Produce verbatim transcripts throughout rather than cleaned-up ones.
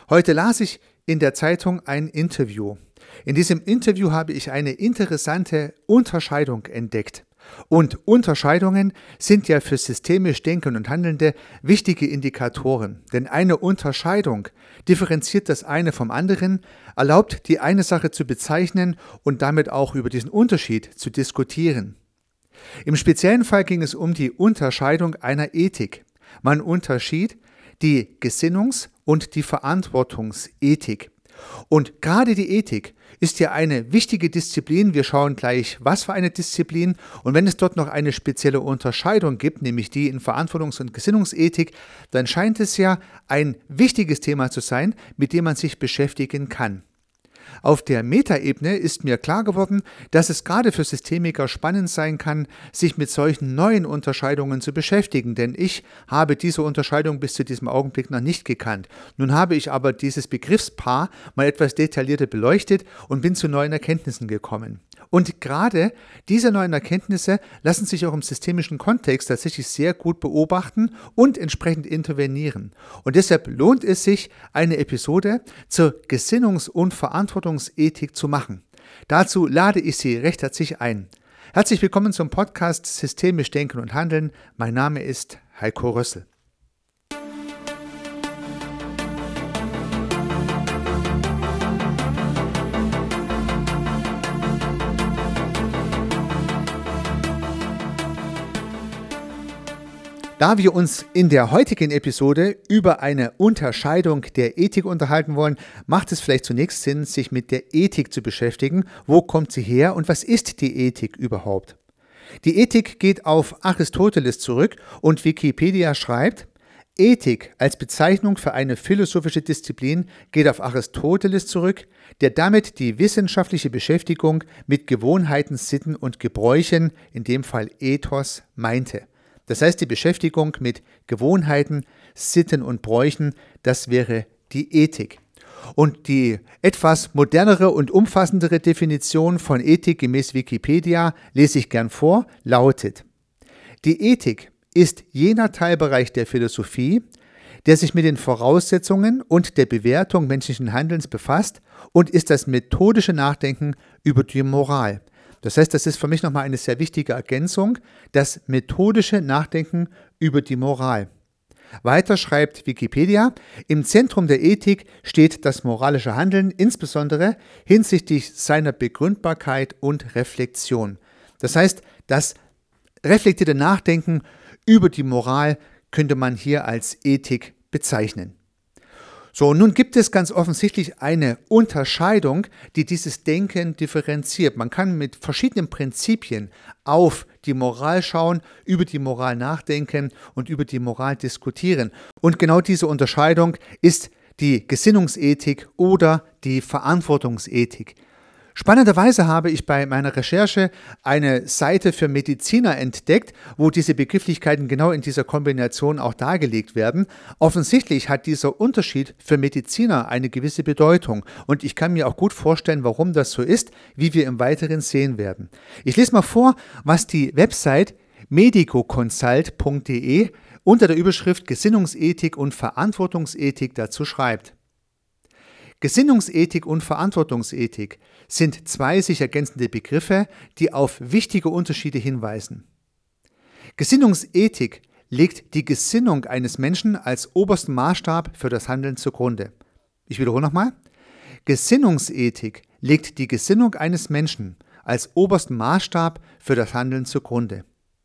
Heute las ich in der Zeitung ein Interview. In diesem Interview habe ich eine interessante Unterscheidung entdeckt. Und Unterscheidungen sind ja für systemisch Denkende und Handelnde wichtige Indikatoren. Denn eine Unterscheidung differenziert das eine vom anderen, erlaubt die eine Sache zu bezeichnen und damit auch über diesen Unterschied zu diskutieren. Im speziellen Fall ging es um die Unterscheidung einer Ethik. Man unterschied die Gesinnungs- und die Verantwortungsethik. Und gerade die Ethik ist ja eine wichtige Disziplin. Wir schauen gleich, was für eine Disziplin. Und wenn es dort noch eine spezielle Unterscheidung gibt, nämlich die in Verantwortungs- und Gesinnungsethik, dann scheint es ja ein wichtiges Thema zu sein, mit dem man sich beschäftigen kann. Auf der Metaebene ist mir klar geworden, dass es gerade für Systemiker spannend sein kann, sich mit solchen neuen Unterscheidungen zu beschäftigen, denn ich habe diese Unterscheidung bis zu diesem Augenblick noch nicht gekannt. Nun habe ich aber dieses Begriffspaar mal etwas detaillierter beleuchtet und bin zu neuen Erkenntnissen gekommen. Und gerade diese neuen Erkenntnisse lassen sich auch im systemischen Kontext tatsächlich sehr gut beobachten und entsprechend intervenieren. Und deshalb lohnt es sich, eine Episode zur Gesinnungs- und Verantwortungsethik zu machen. Dazu lade ich Sie recht herzlich ein. Herzlich willkommen zum Podcast Systemisch Denken und Handeln. Mein Name ist Heiko Rössel. Da wir uns in der heutigen Episode über eine Unterscheidung der Ethik unterhalten wollen, macht es vielleicht zunächst Sinn, sich mit der Ethik zu beschäftigen. Wo kommt sie her und was ist die Ethik überhaupt? Die Ethik geht auf Aristoteles zurück und Wikipedia schreibt, Ethik als Bezeichnung für eine philosophische Disziplin geht auf Aristoteles zurück, der damit die wissenschaftliche Beschäftigung mit Gewohnheiten, Sitten und Gebräuchen, in dem Fall Ethos, meinte. Das heißt, die Beschäftigung mit Gewohnheiten, Sitten und Bräuchen, das wäre die Ethik. Und die etwas modernere und umfassendere Definition von Ethik gemäß Wikipedia, lese ich gern vor, lautet: Die Ethik ist jener Teilbereich der Philosophie, der sich mit den Voraussetzungen und der Bewertung menschlichen Handelns befasst und ist das methodische Nachdenken über die Moral. Das heißt, das ist für mich nochmal eine sehr wichtige Ergänzung, das methodische Nachdenken über die Moral. Weiter schreibt Wikipedia, im Zentrum der Ethik steht das moralische Handeln, insbesondere hinsichtlich seiner Begründbarkeit und Reflexion. Das heißt, das reflektierte Nachdenken über die Moral könnte man hier als Ethik bezeichnen. So, nun gibt es ganz offensichtlich eine Unterscheidung, die dieses Denken differenziert. Man kann mit verschiedenen Prinzipien auf die Moral schauen, über die Moral nachdenken und über die Moral diskutieren. Und genau diese Unterscheidung ist die Gesinnungsethik oder die Verantwortungsethik. Spannenderweise habe ich bei meiner Recherche eine Seite für Mediziner entdeckt, wo diese Begrifflichkeiten genau in dieser Kombination auch dargelegt werden. Offensichtlich hat dieser Unterschied für Mediziner eine gewisse Bedeutung und ich kann mir auch gut vorstellen, warum das so ist, wie wir im Weiteren sehen werden. Ich lese mal vor, was die Website medicoconsult punkt de unter der Überschrift Gesinnungsethik und Verantwortungsethik dazu schreibt. Gesinnungsethik und Verantwortungsethik sind zwei sich ergänzende Begriffe, die auf wichtige Unterschiede hinweisen. Gesinnungsethik legt die Gesinnung eines Menschen als obersten Maßstab für das Handeln zugrunde. Ich wiederhole nochmal. Gesinnungsethik legt die Gesinnung eines Menschen als obersten Maßstab für das Handeln zugrunde.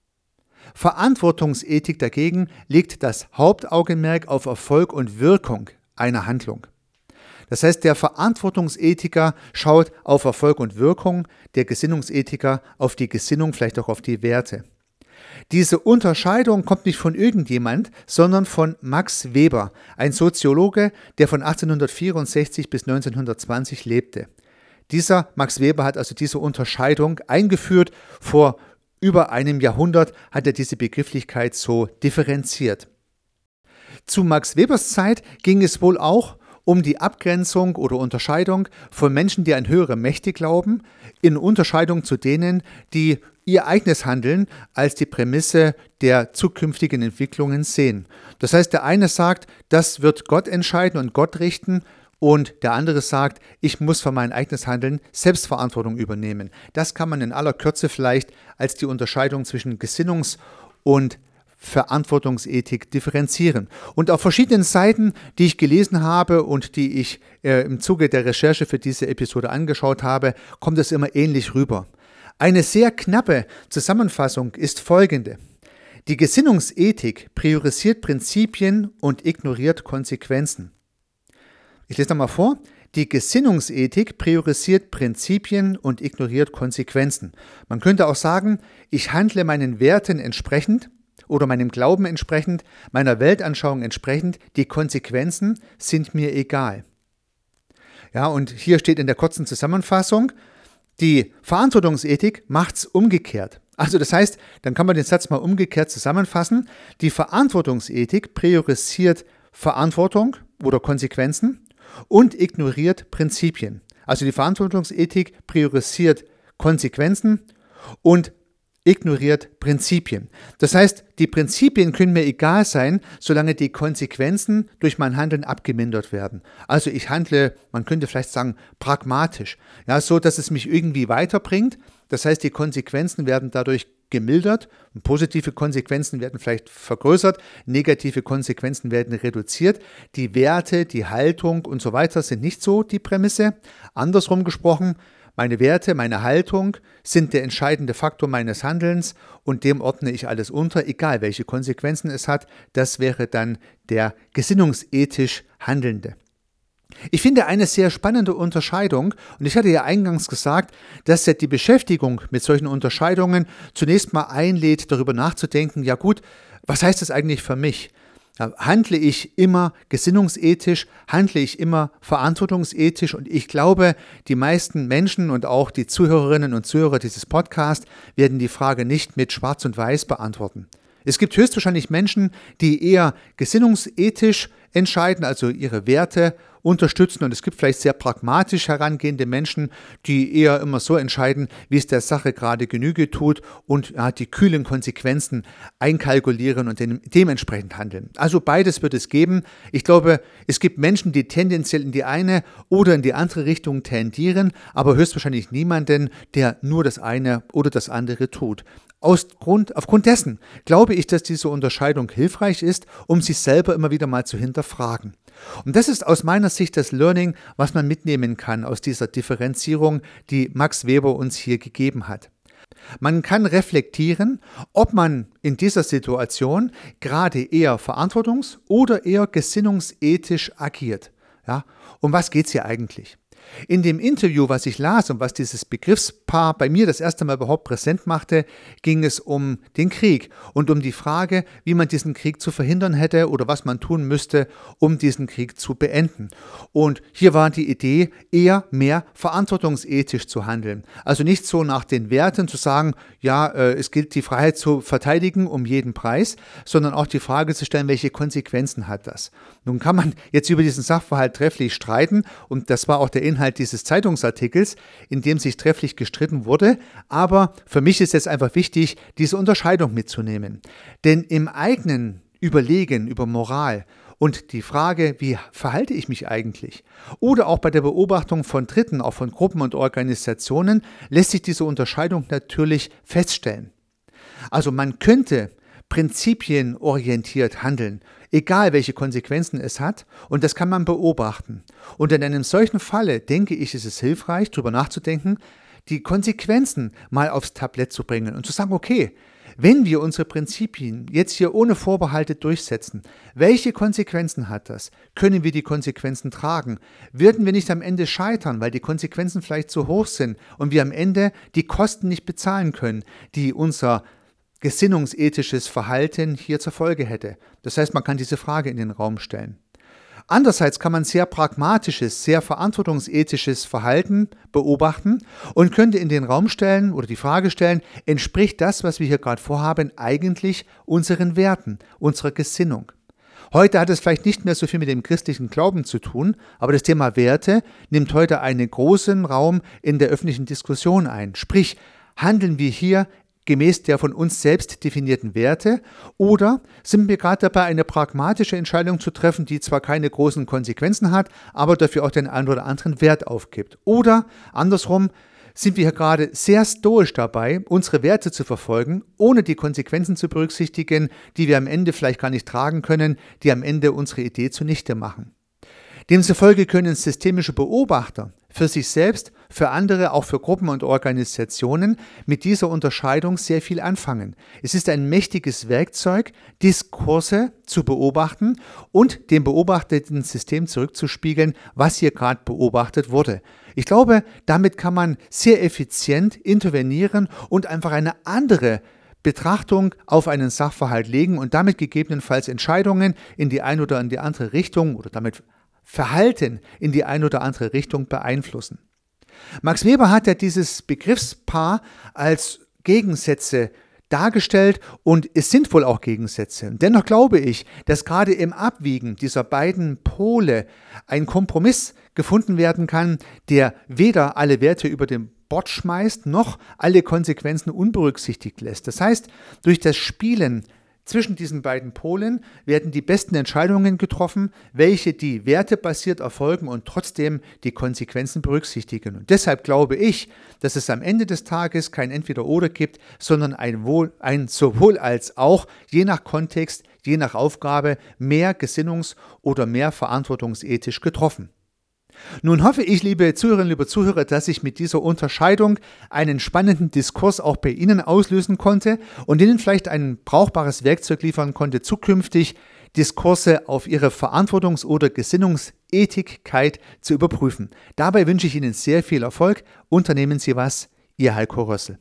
Verantwortungsethik dagegen legt das Hauptaugenmerk auf Erfolg und Wirkung einer Handlung. Das heißt, der Verantwortungsethiker schaut auf Erfolg und Wirkung, der Gesinnungsethiker auf die Gesinnung, vielleicht auch auf die Werte. Diese Unterscheidung kommt nicht von irgendjemand, sondern von Max Weber, ein Soziologe, der von achtzehnhundertvierundsechzig bis neunzehnhundertzwanzig lebte. Dieser Max Weber hat also diese Unterscheidung eingeführt. Vor über einem Jahrhundert hat er diese Begrifflichkeit so differenziert. Zu Max Webers Zeit ging es wohl auch um die Abgrenzung oder Unterscheidung von Menschen, die an höhere Mächte glauben, in Unterscheidung zu denen, die ihr eigenes Handeln als die Prämisse der zukünftigen Entwicklungen sehen. Das heißt, der eine sagt, das wird Gott entscheiden und Gott richten, und der andere sagt, ich muss für mein eigenes Handeln Selbstverantwortung übernehmen. Das kann man in aller Kürze vielleicht als die Unterscheidung zwischen Gesinnungs- und Verantwortungsethik differenzieren. Und auf verschiedenen Seiten, die ich gelesen habe und die ich äh, im Zuge der Recherche für diese Episode angeschaut habe, kommt es immer ähnlich rüber. Eine sehr knappe Zusammenfassung ist folgende: Die Gesinnungsethik priorisiert Prinzipien und ignoriert Konsequenzen. Ich lese nochmal vor. Die Gesinnungsethik priorisiert Prinzipien und ignoriert Konsequenzen. Man könnte auch sagen, ich handle meinen Werten entsprechend oder meinem Glauben entsprechend, meiner Weltanschauung entsprechend, die Konsequenzen sind mir egal. Ja, und hier steht in der kurzen Zusammenfassung, die Verantwortungsethik macht's umgekehrt. Also das heißt, dann kann man den Satz mal umgekehrt zusammenfassen. Die Verantwortungsethik priorisiert Verantwortung oder Konsequenzen und ignoriert Prinzipien. Also die Verantwortungsethik priorisiert Konsequenzen und ignoriert Prinzipien. Das heißt, die Prinzipien können mir egal sein, solange die Konsequenzen durch mein Handeln abgemindert werden. Also ich handle, man könnte vielleicht sagen, pragmatisch, ja, so dass es mich irgendwie weiterbringt. Das heißt, die Konsequenzen werden dadurch gemildert, positive Konsequenzen werden vielleicht vergrößert, negative Konsequenzen werden reduziert. Die Werte, die Haltung und so weiter sind nicht so die Prämisse. Andersrum gesprochen, meine Werte, meine Haltung sind der entscheidende Faktor meines Handelns und dem ordne ich alles unter, egal welche Konsequenzen es hat. Das wäre dann der gesinnungsethisch Handelnde. Ich finde eine sehr spannende Unterscheidung, und ich hatte ja eingangs gesagt, dass ja die Beschäftigung mit solchen Unterscheidungen zunächst mal einlädt, darüber nachzudenken, ja gut, was heißt das eigentlich für mich? Handle ich immer gesinnungsethisch, handle ich immer verantwortungsethisch? Und ich glaube, die meisten Menschen und auch die Zuhörerinnen und Zuhörer dieses Podcasts werden die Frage nicht mit Schwarz und Weiß beantworten. Es gibt höchstwahrscheinlich Menschen, die eher gesinnungsethisch entscheiden, also ihre Werte unterstützen, und es gibt vielleicht sehr pragmatisch herangehende Menschen, die eher immer so entscheiden, wie es der Sache gerade Genüge tut und ja, die kühlen Konsequenzen einkalkulieren und dem, dementsprechend handeln. Also beides wird es geben. Ich glaube, es gibt Menschen, die tendenziell in die eine oder in die andere Richtung tendieren, aber höchstwahrscheinlich niemanden, der nur das eine oder das andere tut. Aus Grund, aufgrund dessen glaube ich, dass diese Unterscheidung hilfreich ist, um sich selber immer wieder mal zu hinterfragen. Und das ist aus meiner Sicht das Learning, was man mitnehmen kann aus dieser Differenzierung, die Max Weber uns hier gegeben hat. Man kann reflektieren, ob man in dieser Situation gerade eher verantwortungs- oder eher gesinnungsethisch agiert. Ja, um was geht es hier eigentlich? In dem Interview, was ich las und was dieses Begriffspaar bei mir das erste Mal überhaupt präsent machte, ging es um den Krieg und um die Frage, wie man diesen Krieg zu verhindern hätte oder was man tun müsste, um diesen Krieg zu beenden. Und hier war die Idee, eher mehr verantwortungsethisch zu handeln. Also nicht so nach den Werten zu sagen, ja, äh, es gilt die Freiheit zu verteidigen um jeden Preis, sondern auch die Frage zu stellen, welche Konsequenzen hat das? Nun kann man jetzt über diesen Sachverhalt trefflich streiten, und das war auch der Inhalt dieses Zeitungsartikels, in dem sich trefflich gestritten wurde, aber für mich ist es einfach wichtig, diese Unterscheidung mitzunehmen. Denn im eigenen Überlegen über Moral und die Frage, wie verhalte ich mich eigentlich, oder auch bei der Beobachtung von Dritten, auch von Gruppen und Organisationen, lässt sich diese Unterscheidung natürlich feststellen. Also man könnte prinzipienorientiert handeln, egal welche Konsequenzen es hat, und das kann man beobachten. Und in einem solchen Falle, denke ich, ist es hilfreich, darüber nachzudenken, die Konsequenzen mal aufs Tablett zu bringen und zu sagen, okay, wenn wir unsere Prinzipien jetzt hier ohne Vorbehalte durchsetzen, welche Konsequenzen hat das? Können wir die Konsequenzen tragen? Werden wir nicht am Ende scheitern, weil die Konsequenzen vielleicht zu hoch sind und wir am Ende die Kosten nicht bezahlen können, die unser gesinnungsethisches Verhalten hier zur Folge hätte? Das heißt, man kann diese Frage in den Raum stellen. Andererseits kann man sehr pragmatisches, sehr verantwortungsethisches Verhalten beobachten und könnte in den Raum stellen oder die Frage stellen, entspricht das, was wir hier gerade vorhaben, eigentlich unseren Werten, unserer Gesinnung? Heute hat es vielleicht nicht mehr so viel mit dem christlichen Glauben zu tun, aber das Thema Werte nimmt heute einen großen Raum in der öffentlichen Diskussion ein. Sprich, handeln wir hier gemäß der von uns selbst definierten Werte oder sind wir gerade dabei, eine pragmatische Entscheidung zu treffen, die zwar keine großen Konsequenzen hat, aber dafür auch den einen oder anderen Wert aufgibt? Oder andersrum, sind wir hier gerade sehr stoisch dabei, unsere Werte zu verfolgen, ohne die Konsequenzen zu berücksichtigen, die wir am Ende vielleicht gar nicht tragen können, die am Ende unsere Idee zunichte machen. Demzufolge können systemische Beobachter für sich selbst, für andere, auch für Gruppen und Organisationen mit dieser Unterscheidung sehr viel anfangen. Es ist ein mächtiges Werkzeug, Diskurse zu beobachten und dem beobachteten System zurückzuspiegeln, was hier gerade beobachtet wurde. Ich glaube, damit kann man sehr effizient intervenieren und einfach eine andere Betrachtung auf einen Sachverhalt legen und damit gegebenenfalls Entscheidungen in die eine oder in die andere Richtung oder damit Verhalten in die eine oder andere Richtung beeinflussen. Max Weber hat ja dieses Begriffspaar als Gegensätze dargestellt und es sind wohl auch Gegensätze. Dennoch glaube ich, dass gerade im Abwiegen dieser beiden Pole ein Kompromiss gefunden werden kann, der weder alle Werte über den Bord schmeißt, noch alle Konsequenzen unberücksichtigt lässt. Das heißt, durch das Spielen zwischen diesen beiden Polen werden die besten Entscheidungen getroffen, welche die wertebasiert erfolgen und trotzdem die Konsequenzen berücksichtigen. Und deshalb glaube ich, dass es am Ende des Tages kein Entweder-Oder gibt, sondern ein, Wohl, ein sowohl als auch, je nach Kontext, je nach Aufgabe, mehr gesinnungs- oder mehr verantwortungsethisch getroffen. Nun hoffe ich, liebe Zuhörerinnen, liebe Zuhörer, dass ich mit dieser Unterscheidung einen spannenden Diskurs auch bei Ihnen auslösen konnte und Ihnen vielleicht ein brauchbares Werkzeug liefern konnte, zukünftig Diskurse auf ihre Verantwortungs- oder Gesinnungsethigkeit zu überprüfen. Dabei wünsche ich Ihnen sehr viel Erfolg. Unternehmen Sie was, Ihr Heiko Rössel.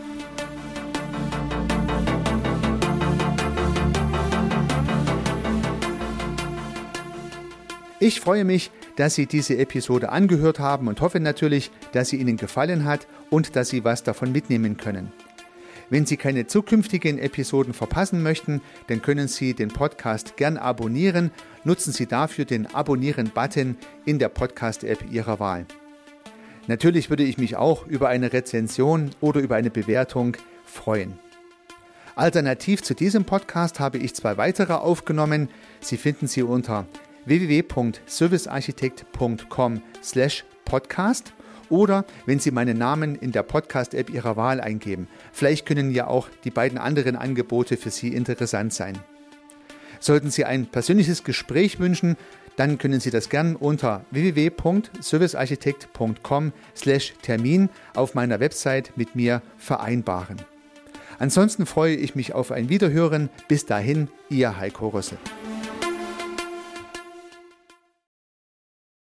Ich freue mich, dass Sie diese Episode angehört haben und hoffe natürlich, dass sie Ihnen gefallen hat und dass Sie was davon mitnehmen können. Wenn Sie keine zukünftigen Episoden verpassen möchten, dann können Sie den Podcast gern abonnieren. Nutzen Sie dafür den Abonnieren-Button in der Podcast-App Ihrer Wahl. Natürlich würde ich mich auch über eine Rezension oder über eine Bewertung freuen. Alternativ zu diesem Podcast habe ich zwei weitere aufgenommen. Sie finden sie unter w w w punkt servicearchitekt punkt com slash podcast oder wenn Sie meinen Namen in der Podcast-App Ihrer Wahl eingeben. Vielleicht können ja auch die beiden anderen Angebote für Sie interessant sein. Sollten Sie ein persönliches Gespräch wünschen, dann können Sie das gern unter w w w punkt servicearchitekt punkt com slash Termin auf meiner Website mit mir vereinbaren. Ansonsten freue ich mich auf ein Wiederhören. Bis dahin, Ihr Heiko Rössel.